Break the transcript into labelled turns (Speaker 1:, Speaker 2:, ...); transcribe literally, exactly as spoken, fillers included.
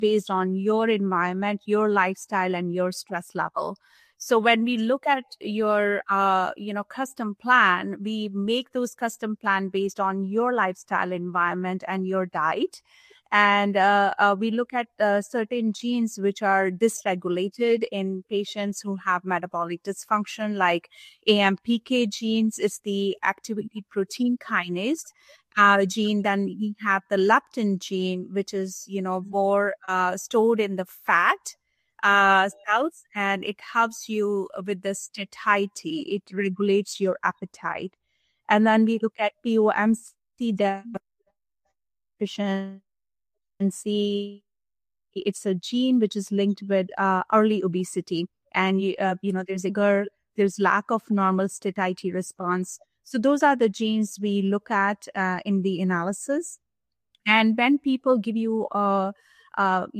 Speaker 1: based on your environment, your lifestyle, and your stress level. So when we look at your, uh, you know, custom plan, we make those custom plan based on your lifestyle, environment, and your diet. And uh, uh, we look at uh, certain genes which are dysregulated in patients who have metabolic dysfunction, like A M P K genes. It's the activity protein kinase uh, gene. Then we have the leptin gene, which is, you know, more uh, stored in the fat uh, cells, and it helps you with the satiety. It regulates your appetite. And then we look at P O M C deficiency. It's a gene which is linked with uh, early obesity. And, you, uh, you know, there's a girl, there's lack of normal satiety response. So those are the genes we look at uh, in the analysis. And when people give you a, uh,